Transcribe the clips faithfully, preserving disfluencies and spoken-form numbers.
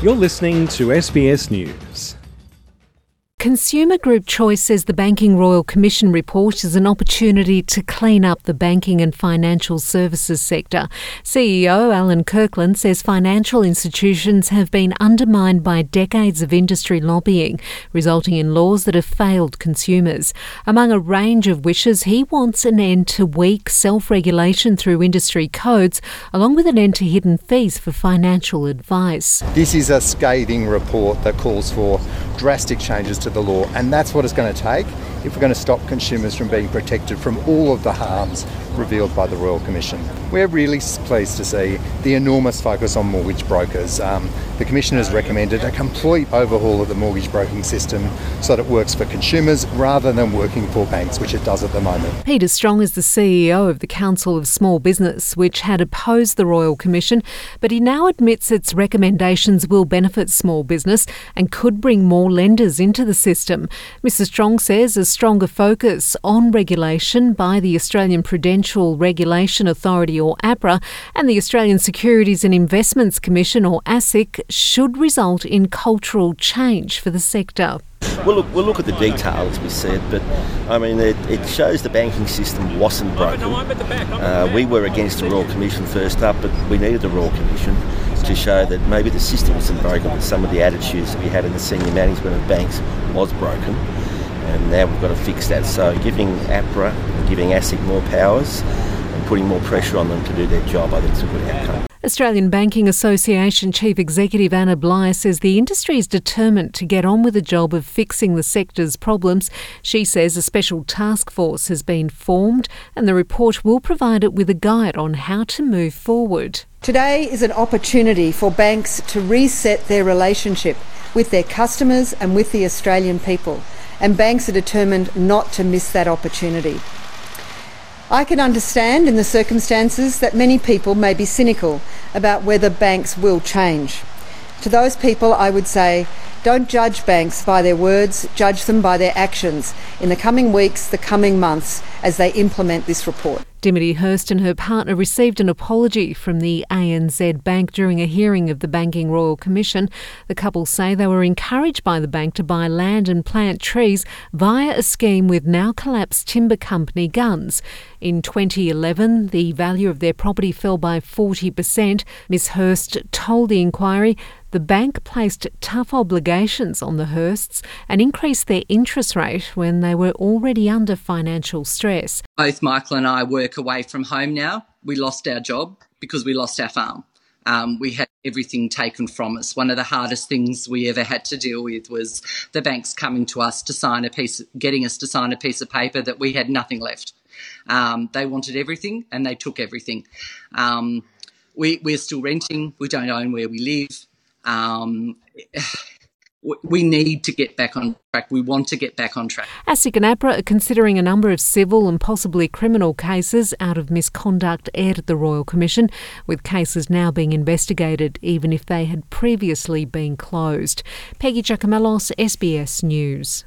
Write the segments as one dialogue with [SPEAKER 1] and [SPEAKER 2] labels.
[SPEAKER 1] You're listening to S B S News.
[SPEAKER 2] Consumer Group Choice says the Banking Royal Commission report is an opportunity to clean up the banking and financial services sector. C E O Alan Kirkland says financial institutions have been undermined by decades of industry lobbying, resulting in laws that have failed consumers. Among a range of wishes, he wants an end to weak self-regulation through industry codes, along with an end to hidden fees for financial advice.
[SPEAKER 3] This is a scathing report that calls for drastic changes to the law, and that's what it's going to take if we're going to stop consumers from being protected from all of the harms revealed by the Royal Commission. We're really pleased to see the enormous focus on mortgage brokers. Um, the Commission has recommended a complete overhaul of the mortgage broking system so that it works for consumers rather than working for banks, which it does at the moment.
[SPEAKER 2] Peter Strong is the C E O of the Council of Small Business, which had opposed the Royal Commission, but he now admits its recommendations will benefit small business and could bring more lenders into the system. Mister Strong says a stronger focus on regulation by the Australian Prudential Regulation Authority, or APRA, and the Australian Securities and Investments Commission, or ASIC, should result in cultural change for the sector.
[SPEAKER 4] We'll look, we'll look at the detail, as we said, but I mean, it, it shows the banking system wasn't broken. Uh, we were against the Royal Commission first up, but we needed the Royal Commission to show that maybe the system wasn't broken, but some of the attitudes that we had in the senior management of banks was broken. And now we've got to fix that. So giving APRA and giving ASIC more powers and putting more pressure on them to do their job, I think is a good outcome.
[SPEAKER 2] Australian Banking Association Chief Executive Anna Bligh says the industry is determined to get on with the job of fixing the sector's problems. She says a special task force has been formed and the report will provide it with a guide on how to move forward.
[SPEAKER 5] Today is an opportunity for banks to reset their relationship with their customers and with the Australian people, and banks are determined not to miss that opportunity. I can understand in the circumstances that many people may be cynical about whether banks will change. To those people, I would say, don't judge banks by their words, judge them by their actions in the coming weeks, the coming months, as they implement this report.
[SPEAKER 2] Dimity Hurst and her partner received an apology from the A N Z Bank during a hearing of the Banking Royal Commission. The couple say they were encouraged by the bank to buy land and plant trees via a scheme with now-collapsed timber company Gunns. In twenty eleven, the value of their property fell by forty percent. Miss Hurst told the inquiry the bank placed tough obligations on the Hursts and increased their interest rate when they were already under financial stress.
[SPEAKER 6] Both Michael and I work away from home now. We lost our job because we lost our farm. Um, we had everything taken from us. One of the hardest things we ever had to deal with was the banks coming to us to sign a piece, getting us to sign a piece of paper that we had nothing left. Um, they wanted everything and they took everything. Um, we, we're still renting. We don't own where we live. Um, we need to get back on track. We want to get back on track.
[SPEAKER 2] ASIC and APRA are considering a number of civil and possibly criminal cases out of misconduct aired at the Royal Commission, with cases now being investigated even if they had previously been closed. Peggy Giacomellos, S B S News.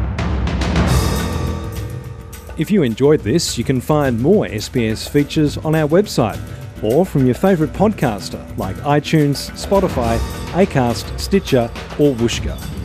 [SPEAKER 1] If you enjoyed this, you can find more S B S features on our website or from your favourite podcaster like iTunes, Spotify, Acast, Stitcher or Whooshkaa.